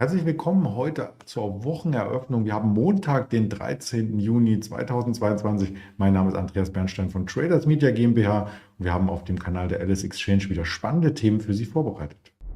Herzlich willkommen heute zur Wocheneröffnung. Wir haben Montag, den 13. Juni 2022. Mein Name ist Andreas Bernstein von Traders Media GmbH und wir haben auf dem Kanal der Alice Exchange wieder spannende Themen für Sie vorbereitet.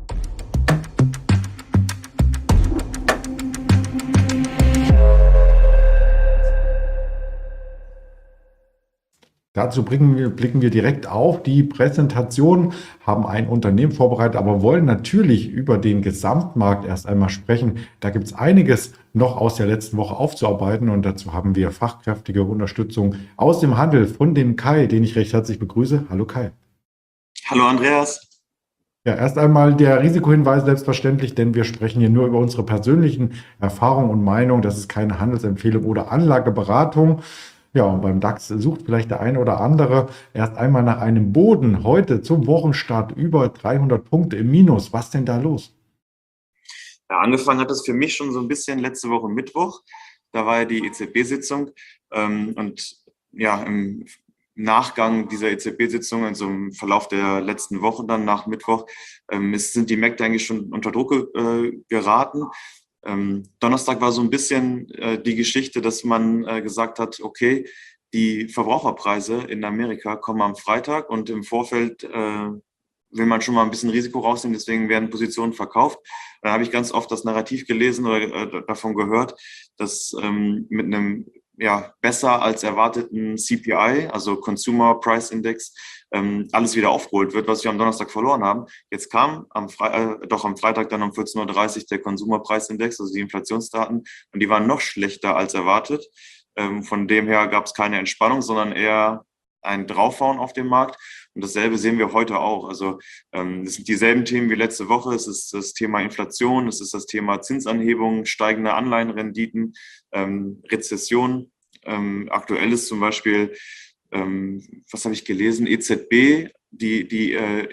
Dazu blicken wir direkt auf die Präsentation, haben ein Unternehmen vorbereitet, aber wollen natürlich über den Gesamtmarkt erst einmal sprechen. Da gibt es einiges noch aus der letzten Woche aufzuarbeiten und dazu haben wir fachkräftige Unterstützung aus dem Handel von dem Kai, den ich recht herzlich begrüße. Hallo Kai. Hallo Andreas. Ja, erst einmal der Risikohinweis selbstverständlich, denn wir sprechen hier nur über unsere persönlichen Erfahrungen und Meinungen. Das ist keine Handelsempfehlung oder Anlageberatung. Ja, und beim DAX sucht vielleicht der eine oder andere erst einmal nach einem Boden. Heute zum Wochenstart über 300 Punkte im Minus. Was denn da los? Ja, angefangen hat es für mich schon so ein bisschen letzte Woche Mittwoch. Da war ja die EZB-Sitzung und ja, im Nachgang dieser EZB-Sitzung, also im Verlauf der letzten Woche dann nach Mittwoch, sind die Märkte eigentlich schon unter Druck geraten. Donnerstag war so ein bisschen die Geschichte, dass man gesagt hat, okay, die Verbraucherpreise in Amerika kommen am Freitag und im Vorfeld will man schon mal ein bisschen Risiko rausnehmen, deswegen werden Positionen verkauft. Da habe ich ganz oft das Narrativ gelesen oder davon gehört, dass mit einem besser als erwarteten CPI, also Consumer Price Index, alles wieder aufgeholt wird, was wir am Donnerstag verloren haben. Jetzt kam am Freitag dann um 14:30 Uhr der Consumer Price Index, also die Inflationsdaten, und die waren noch schlechter als erwartet. Von dem her gab es keine Entspannung, sondern eher ein Draufhauen auf dem Markt. Und dasselbe sehen wir heute auch. Also es sind dieselben Themen wie letzte Woche. Es ist das Thema Inflation, es ist das Thema Zinsanhebung, steigende Anleihenrenditen, Rezession. Aktuell ist zum Beispiel, was habe ich gelesen, EZB, die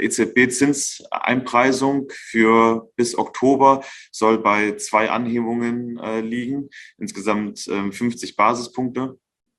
EZB-Zinseinpreisung für bis Oktober soll bei 2 Anhebungen liegen, insgesamt 50 Basispunkte.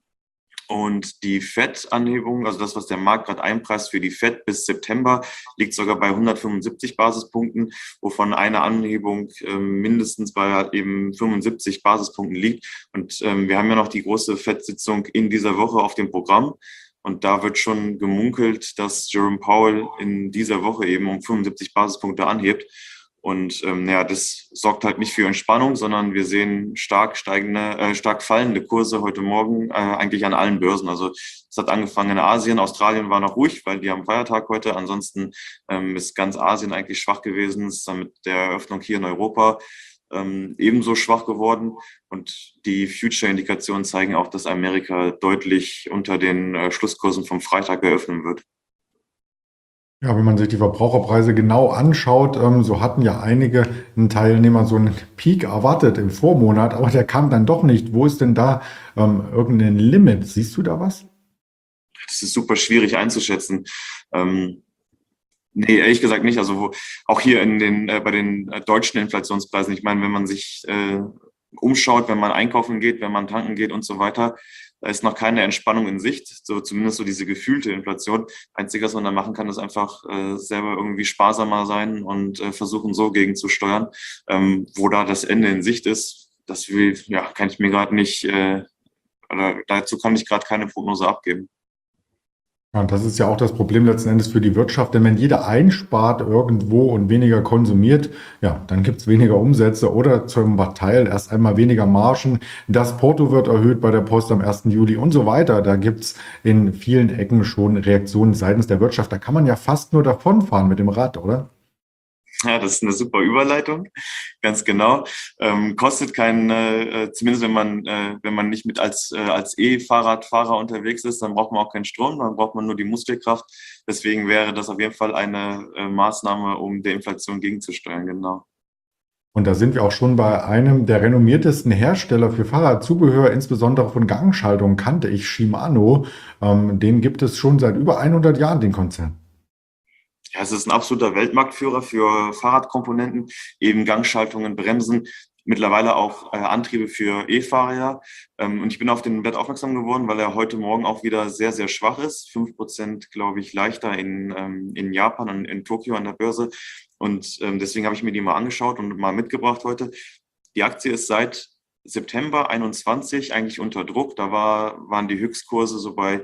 Und die FED-Anhebung, also das, was der Markt gerade einpreist für die FED bis September, liegt sogar bei 175 Basispunkten, wovon eine Anhebung mindestens bei eben 75 Basispunkten liegt. Und wir haben ja noch die große FED-Sitzung in dieser Woche auf dem Programm. Und da wird schon gemunkelt, dass Jerome Powell in dieser Woche eben um 75 Basispunkte anhebt. Und das sorgt halt nicht für Entspannung, sondern wir sehen stark fallende Kurse heute Morgen eigentlich an allen Börsen. Also es hat angefangen in Asien, Australien war noch ruhig, weil die haben Feiertag heute. Ansonsten ist ganz Asien eigentlich schwach gewesen, ist dann mit der Eröffnung hier in Europa ebenso schwach geworden. Und die Future-Indikationen zeigen auch, dass Amerika deutlich unter den Schlusskursen vom Freitag eröffnen wird. Ja, wenn man sich die Verbraucherpreise genau anschaut, so hatten ja einige Teilnehmer so einen Peak erwartet im Vormonat, aber der kam dann doch nicht. Wo ist denn da irgendein Limit? Siehst du da was? Das ist super schwierig einzuschätzen. Nee, ehrlich gesagt nicht. Also auch hier bei den deutschen Inflationspreisen. Ich meine, wenn man sich umschaut, wenn man einkaufen geht, wenn man tanken geht und so weiter, da ist noch keine Entspannung in Sicht. So zumindest so diese gefühlte Inflation. Einzige, was man da machen kann, ist einfach selber irgendwie sparsamer sein und versuchen so gegenzusteuern. Wo da das Ende in Sicht ist, kann ich mir gerade nicht, oder dazu kann ich gerade keine Prognose abgeben. Ja, und das ist ja auch das Problem letzten Endes für die Wirtschaft, denn wenn jeder einspart irgendwo und weniger konsumiert, ja, dann gibt es weniger Umsätze oder zum Teil erst einmal weniger Margen. Das Porto wird erhöht bei der Post am 1. Juli und so weiter. Da gibt es in vielen Ecken schon Reaktionen seitens der Wirtschaft. Da kann man ja fast nur davonfahren mit dem Rad, oder? Ja, das ist eine super Überleitung, ganz genau. Kostet keinen, zumindest wenn man nicht mit als E-Fahrradfahrer unterwegs ist, dann braucht man auch keinen Strom, dann braucht man nur die Muskelkraft. Deswegen wäre das auf jeden Fall eine Maßnahme, um der Inflation gegenzusteuern, genau. Und da sind wir auch schon bei einem der renommiertesten Hersteller für Fahrradzubehör, insbesondere von Gangschaltungen, kannte ich Shimano. Den gibt es schon seit über 100 Jahren, den Konzern. Ja, es ist ein absoluter Weltmarktführer für Fahrradkomponenten, eben Gangschaltungen, Bremsen, mittlerweile auch Antriebe für E-Fahrer. Und ich bin auf den Wert aufmerksam geworden, weil er heute Morgen auch wieder sehr, sehr schwach ist. 5%, glaube ich, leichter in Japan und in Tokio an der Börse. Und deswegen habe ich mir die mal angeschaut und mal mitgebracht heute. Die Aktie ist seit September 21 eigentlich unter Druck. Da waren die Höchstkurse so bei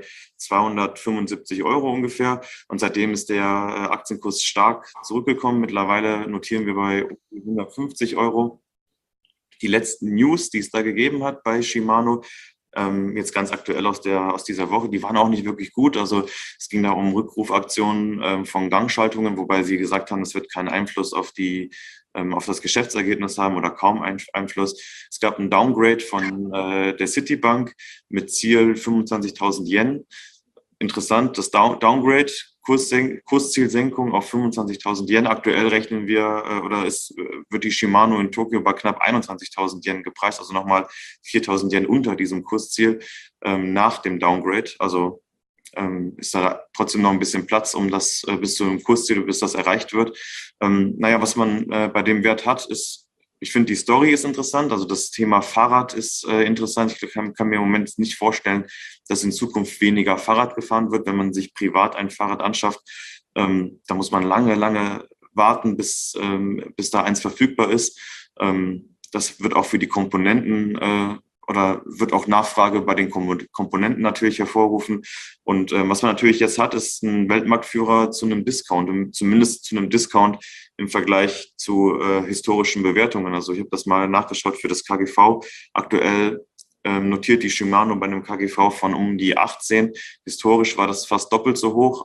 275 Euro ungefähr. Und seitdem ist der Aktienkurs stark zurückgekommen. Mittlerweile notieren wir bei 150 Euro. Die letzten News, die es da gegeben hat bei Shimano, jetzt ganz aktuell aus dieser Woche, die waren auch nicht wirklich gut. Also es ging da um Rückrufaktionen von Gangschaltungen, wobei sie gesagt haben, es wird keinen Einfluss auf das Geschäftsergebnis haben oder kaum Einfluss. Es gab ein Downgrade von der Citibank mit Ziel 25.000 Yen. Interessant, das Downgrade, Kurszielsenkung auf 25.000 Yen. Aktuell rechnen wir, wird die Shimano in Tokio bei knapp 21.000 Yen gepreist, also nochmal 4.000 Yen unter diesem Kursziel nach dem Downgrade. Also ist da trotzdem noch ein bisschen Platz, um das bis zu einem Kursziel, bis das erreicht wird. Was man bei dem Wert hat, ist, ich finde, die Story ist interessant. Also das Thema Fahrrad ist interessant. Ich kann mir im Moment nicht vorstellen, dass in Zukunft weniger Fahrrad gefahren wird, wenn man sich privat ein Fahrrad anschafft. Da muss man lange, lange warten, bis da eins verfügbar ist. Das wird auch für die Komponenten oder wird auch Nachfrage bei den Komponenten natürlich hervorrufen. Und was man natürlich jetzt hat, ist ein Weltmarktführer zu einem Discount, zumindest zu einem Discount im Vergleich zu historischen Bewertungen. Also ich habe das mal nachgeschaut für das KGV. Aktuell notiert die Shimano bei einem KGV von um die 18. Historisch war das fast doppelt so hoch,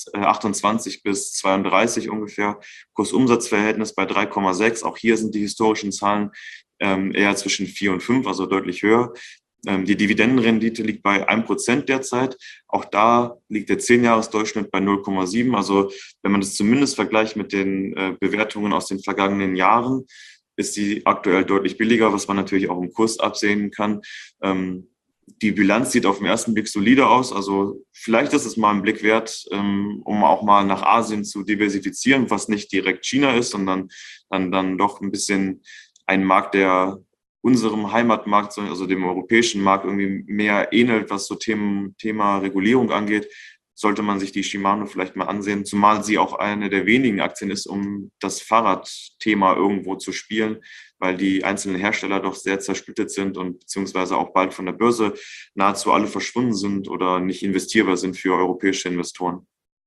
28 bis 32 ungefähr. Kursumsatzverhältnis bei 3,6. Auch hier sind die historischen Zahlen eher zwischen 4 und 5, also deutlich höher. Die Dividendenrendite liegt bei 1% derzeit. Auch da liegt der 10-Jahres-Durchschnitt bei 0,7. Also wenn man das zumindest vergleicht mit den Bewertungen aus den vergangenen Jahren, ist die aktuell deutlich billiger, was man natürlich auch im Kurs absehen kann. Die Bilanz sieht auf den ersten Blick solide aus. Also vielleicht ist es mal ein Blick wert, um auch mal nach Asien zu diversifizieren, was nicht direkt China ist, sondern dann doch ein bisschen ein Markt, der unserem Heimatmarkt, also dem europäischen Markt, irgendwie mehr ähnelt, was so Thema Regulierung angeht, sollte man sich die Shimano vielleicht mal ansehen, zumal sie auch eine der wenigen Aktien ist, um das Fahrradthema irgendwo zu spielen, weil die einzelnen Hersteller doch sehr zersplittet sind und beziehungsweise auch bald von der Börse nahezu alle verschwunden sind oder nicht investierbar sind für europäische Investoren.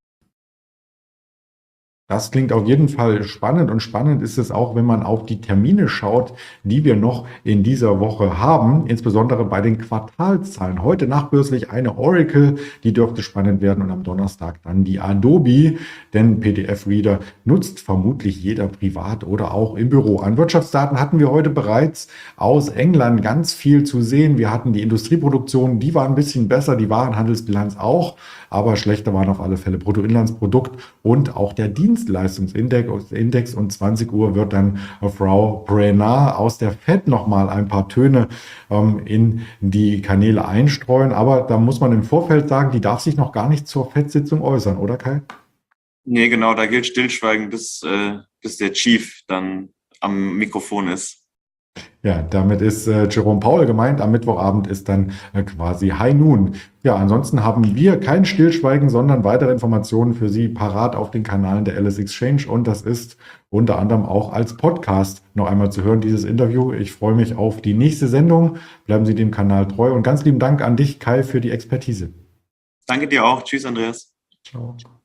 Das klingt auf jeden Fall spannend und spannend ist es auch, wenn man auf die Termine schaut, die wir noch in dieser Woche haben, insbesondere bei den Quartalszahlen. Heute nachbörslich eine Oracle, die dürfte spannend werden und am Donnerstag dann die Adobe, denn PDF-Reader nutzt vermutlich jeder privat oder auch im Büro. An Wirtschaftsdaten hatten wir heute bereits aus England ganz viel zu sehen. Wir hatten die Industrieproduktion, die war ein bisschen besser, die Warenhandelsbilanz auch, aber schlechter waren auf alle Fälle Bruttoinlandsprodukt und auch der Dienstleistungsindex. Und 20 Uhr wird dann Frau Brenner aus der FED nochmal ein paar Töne in die Kanäle einstreuen. Aber da muss man im Vorfeld sagen, die darf sich noch gar nicht zur FED-Sitzung äußern, oder Kai? Nee, genau, da gilt Stillschweigen, bis der Chief dann am Mikrofon ist. Ja, damit ist Jerome Powell gemeint. Am Mittwochabend ist dann quasi High Noon. Ja, ansonsten haben wir kein Stillschweigen, sondern weitere Informationen für Sie parat auf den Kanälen der LS Exchange. Und das ist unter anderem auch als Podcast noch einmal zu hören, dieses Interview. Ich freue mich auf die nächste Sendung. Bleiben Sie dem Kanal treu. Und ganz lieben Dank an dich, Kai, für die Expertise. Danke dir auch. Tschüss, Andreas. Ciao.